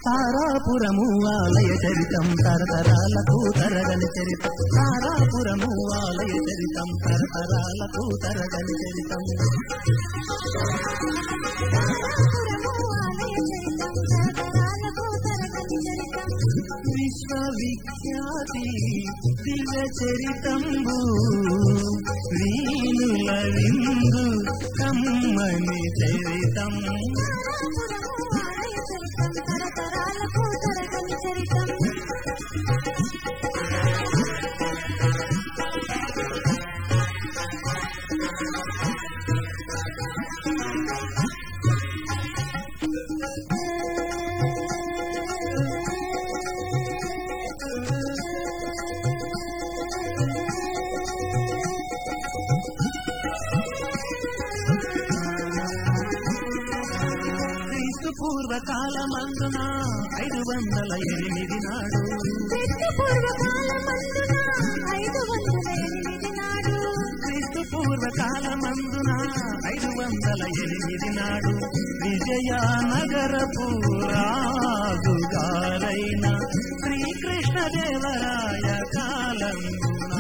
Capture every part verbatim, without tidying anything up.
తారాపురము ఆలయ చరితం తరతరాలకు తరగని చరితం తారాపురము ఆలయ చరితం తరతరాలకు తరగని చరితం విశ్వవిఖ్యాతి దివ్య చరితంబు వీణుల విందు కమ్మని చరితం పూర్వకాలమందున ఐదు వందల ఎనిమిది నాడు క్రీస్తు పూర్వకాలమందున ఐదు వందల ఎనిమిది నాడు విజయనగరపు రాజుగారైన శ్రీకృష్ణదేవరాయ కాలందున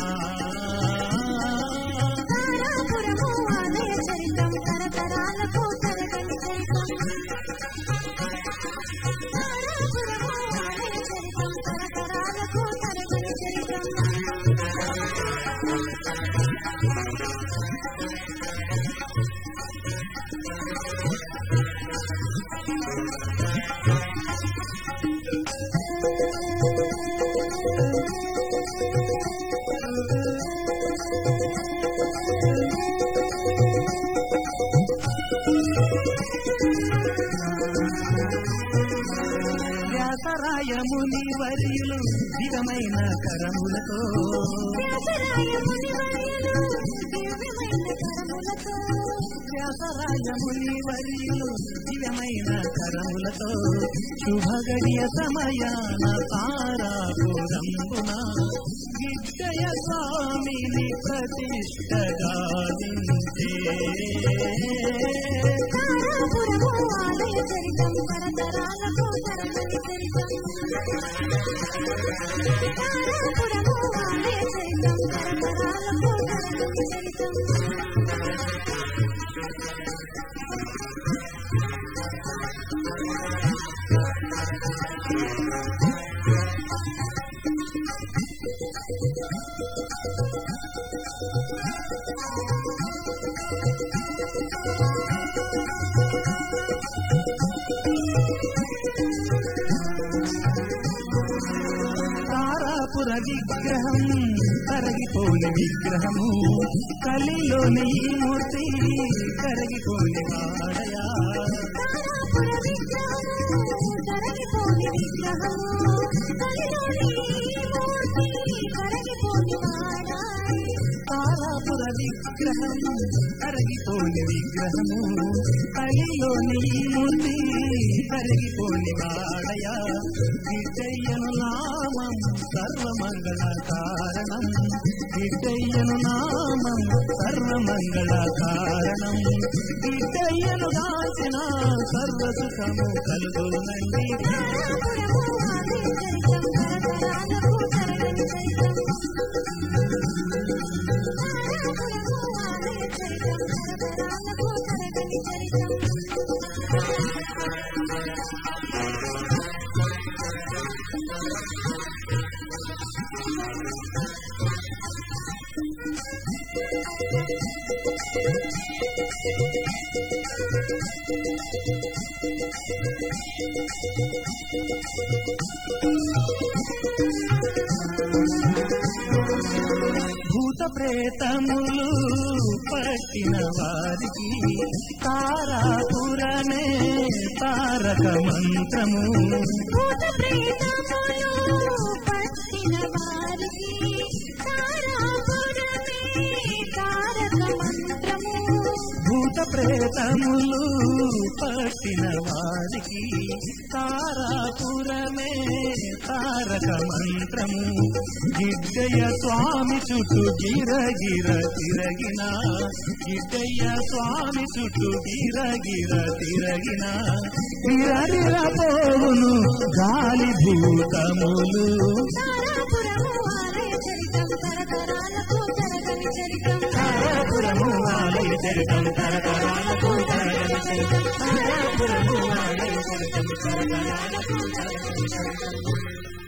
వ్యాసరాయముని వర్యులు దివ్యమైన కరములతో వ్యాసరాయముని వర్యులు దివ్యమైన కరములతో శుభగడియ సమయాన తారాపురంబున విజయ స్వామిని ప్రతిష్టగాలించే తారాపుర విగ్రహం కరగిపోని విగ్రహము కలిలోని మూర్తి కరగిపోని వాడయా తారాపుర విగ్రహం కరగిపోని విగ్రహము కలిలోని మూర్తి కరగిపోని వాడయా విజయను నామం సర్వమంగళ కారణం విజయను నామం సర్వమంగళ కారణం విజయను దాచిన సర్వసుఖము కలుగునండి భూత ప్రేతములు పట్టిన వారికి తారాపురమే తారక మంత్రము భూత ప్రేతములు పట్టిన వారికి తారాపురమే తారక మంత్రము భూత ప్రేతములు పట్టిన వారికి తారాపురమే తారక మంత్రము గిడ్డయ్య స్వామి చుట్టూ గిరగిర తిరగిన గిడ్డయ్య స్వామి చుట్టూ గిరగిర తిరగిన తిరగిర పోవును గాలి భూతములు తారాపురము ఆలయ చరితం తరతరాలకు తరగని చరితం తారాపురము ఆలయ చరితం తరతరాలకు తరగని చరితం